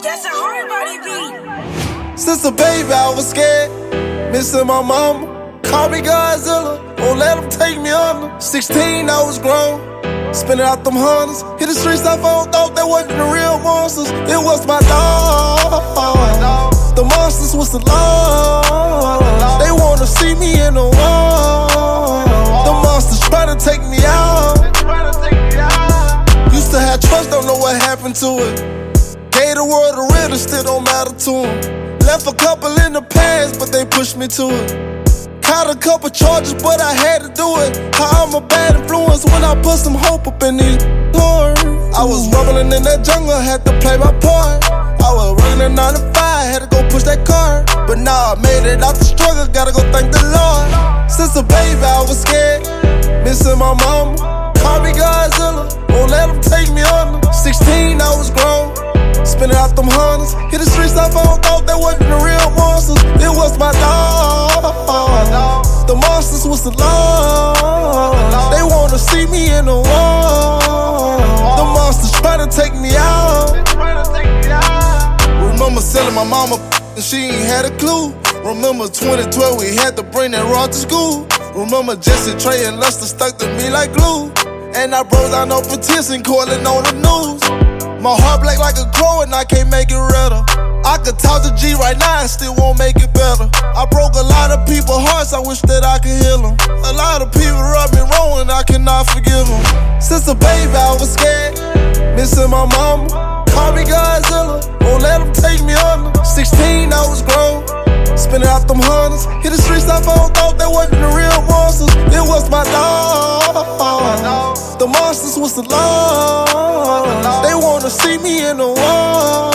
That's a hard body beat. Since a baby, I was scared, missing my mama. Call me Godzilla, won't let them take me under. 16, I was grown, spinning out them hundreds. Hit the streets, I thought they wasn't the real monsters. It was my dog. The monsters was the law. They wanna see me in the wall. The monsters try to take me out. Used to have trust, don't know what happened to it. Gave the world a real, it still don't matter to them. Left a couple in the past, but they pushed me to it. Caught a couple charges, but I had to do it. How I'm a bad influence when I put some hope up in these Lord. I was rumbling in that jungle, had to play my part. I was running a 9 to 5, had to go push that car. But now I made it out the struggle, gotta go thank the Lord. Since a baby, I was scared, missing my mama. Call me Godzilla, won't let them take me under. 16, I was grown, spinning out them hundreds. Hit the streets, I thought they wasn't the real monsters. It was my dog. The monsters was the law. They wanna see me in the wall. The monsters try to take me out. Remember selling my mama and she ain't had a clue. Remember 2012, we had to bring that rod to school. Remember Jesse, Trey, and Lester stuck to me like glue. And I broke down no petition, calling on the news. My heart black like a crow and I can't make it redder. I could talk to G right now and still won't make it better. I broke a lot of people's hearts, I wish that I could heal them. A lot of people rubbed me wrong and I cannot forgive them. Since a baby I was scared, missing my mama. Call me Godzilla, won't let them take me under. 16 I was grown, spinning out them hundreds. Hit the streets, I thought they wasn't the real monsters. It was my dog. The monsters was the law. They wanna see me in the wall.